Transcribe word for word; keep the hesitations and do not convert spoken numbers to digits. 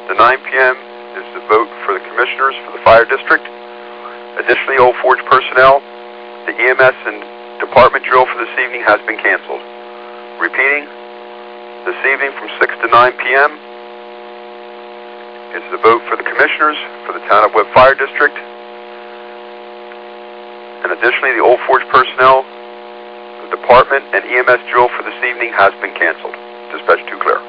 to nine P M is the vote for the commissioners for the fire district. Additionally, Old Forge personnel, the E M S and department drill for this evening has been canceled. Repeating, this evening from six to nine P M is the vote for the commissioners for the Town of Webb Fire District. And additionally, the Old Forge personnel, the department, and E M S drill for this evening has been canceled. Dispatch two clear.